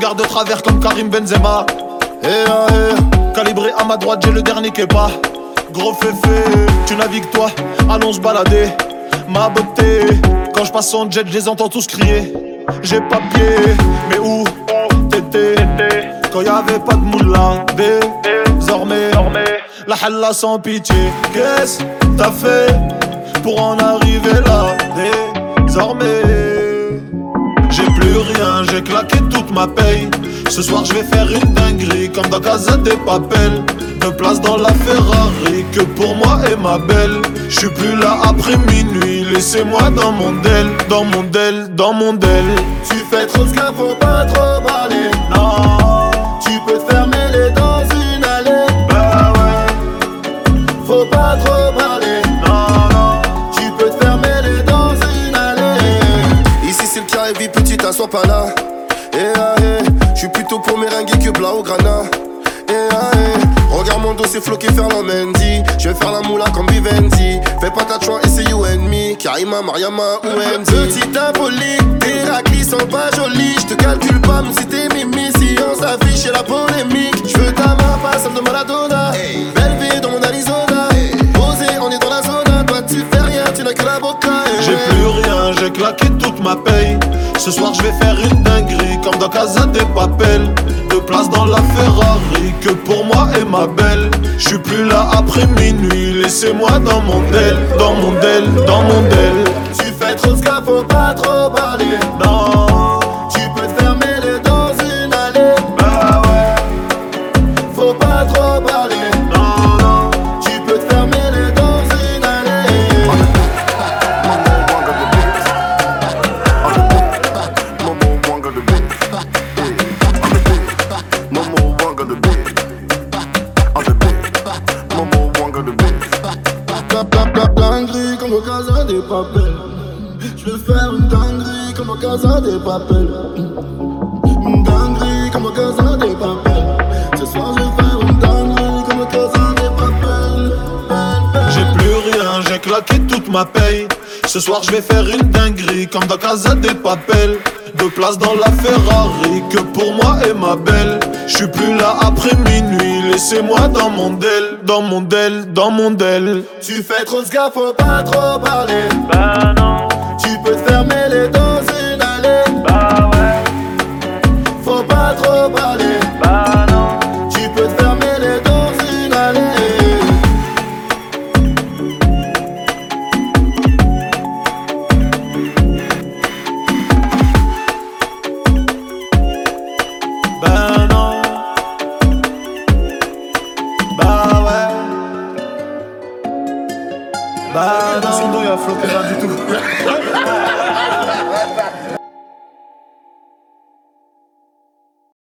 regarde de travers comme Karim Benzema. Calibré à ma droite, j'ai le dernier Kepa. Gros féfé, tu navigues toi, allons se balader. Ma beauté, quand je passe en jet, je les entends tous crier. J'ai pas pied, mais où t'étais quand y'avait pas de moula? Désormais, la halla sans pitié. Qu'est-ce t'as fait pour en arriver là? Désormais, j'ai plus rien, j'ai claqué toute ma paye. Ce soir je vais faire une dinguerie comme dans Casa de Papel. De place dans la Ferrari que pour moi est ma belle. Je suis plus là après minuit, laissez-moi dans mon del, dans mon del, dans mon del. Tu fais trop de ska, faut pas trop parler. Non, Tu peux te fermer les dents dans une allée. bah ouais, Faut pas trop parler. non. Tu peux te fermer les dents dans une allée. Ici c'est le carré vie, petit, t'assois pas là. Je suis plutôt pour meringue que plat au grana. Regarde mon dos, c'est floqué faire la Mendy. Je vais faire la moula comme Vivendi. Fais pas ta choix et c'est you and me. Karima, Mariama ou Andy. Petite impoli, tes raclis sont pas jolis. Je te calcule pas, même si t'es mimi. Si on s'affiche, c'est la polémique. Je veux ta main, pas celle de Maradona. Belle vie dans mon Arizona. Posé, on est dans la zone. Toi tu fais rien, tu n'as que la boca. J'ai plus rien, j'ai claqué toute ma paye. Ce soir je vais faire une dinguerie comme dans Casa de Papel. De place dans la Ferrari que pour moi est ma belle. Je suis plus là après minuit, laissez-moi dans mon del, dans mon del, dans mon del. Tu fais trop de ska, faut pas trop parler. Non, Tu peux te fermer les dents dans une allée. bah ouais, Faut pas trop parler. non. Tu peux te fermer les dents dans une allée. Dinguerie comme au Casa des Papel. Je veux faire une dinguerie comme au Casa des Papel. Une dinguerie comme au Casa des Papel. Ce soir je vais faire une dinguerie comme au Casa des Papel. J'ai plus rien, j'ai claqué toute ma paye. Ce soir je vais faire une dinguerie comme dans Casa de Papel. De place dans la Ferrari que pour moi est ma belle. Je suis plus là après minuit, laissez-moi dans mon del, dans mon del, dans mon del. Tu fais trop de ska, faut pas trop parler. Bah non, Tu peux te fermer les dents dans une allée. bah ouais, Faut pas trop parler. bah non. Tu peux te fermer les dents dans une allée. Bah non, bah ouais, bah non. Son dos il a flotté là du tout.